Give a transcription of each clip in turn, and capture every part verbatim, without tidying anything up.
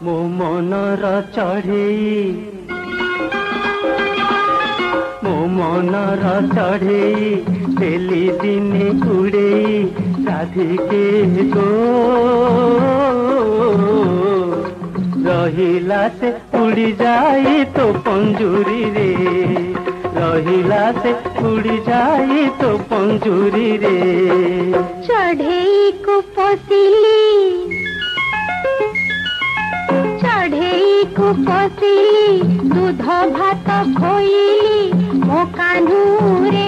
मो मनर चढ़ेई मो मनर चढ़ेई डेली दिने उड़ेई राधिके गो रहिला से उड़ी जाई तो पंजुरी रे रहिला से उड़ी जाई तो पंजुरी रे चढ़ेई को पसिली चढ़ेई को पसिली दूध भात खोइली मो कान्हूरे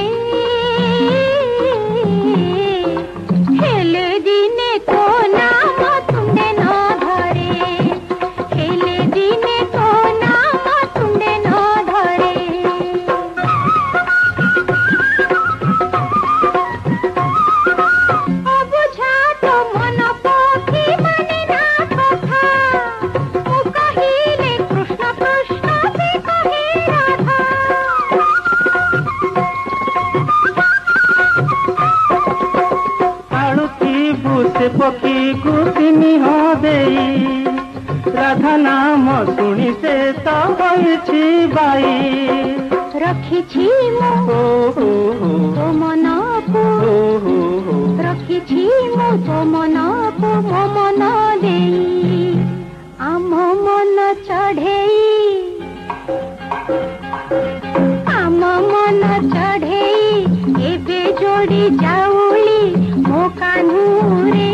हेले दिने तो नाम तुंडे न धरे हेले दिने तो नाम तुंडे न धरे अबुझा तो मन पखी माने ना कथा मु कहिले कृष्ण कृष्ण से कहे राधा से पक्षी गुसिनी हो देई राधा नाम सुनी से तो होइछि बाई रखिछि मो तो मनकु रखिछि मो तो मनकु मो मन देई आम मन चढ़ेई आम मन चढ़ेई एबे जोड़ी जाऊली मो कान्हूरे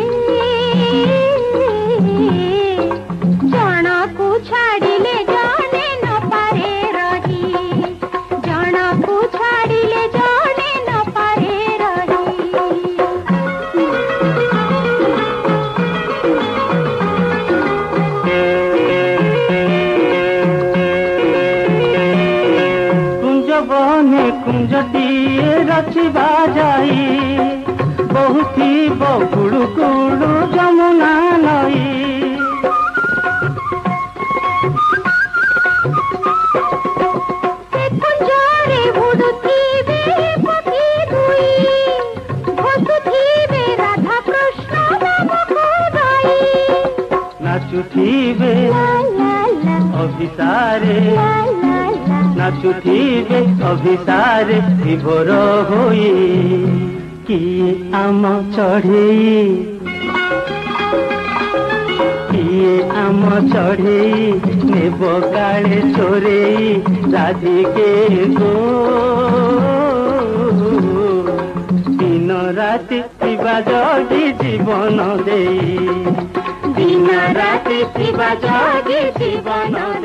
जणकु छाड़िले जाने न पारे रही जणकु छाड़िले जाने न पारे रही कुंज बने कुंजटिए रचिबा जाई बहुथी बहुड़ू कुड़ू जमुना नई कुंजरे उड़ुथिबे पक्षी दुई घोषुथिबे राधा कृष्ण नामको गाई नाचुथिबे अभिसारे नाचुथिबे अभिसारे विभोर होई किए आम चढ़ेई किए आम चढ़ेई नेब काले चोरेई राधिके गो दिन राति पिबा जगी जीवन देई दिन राति पिबा जगी जीवन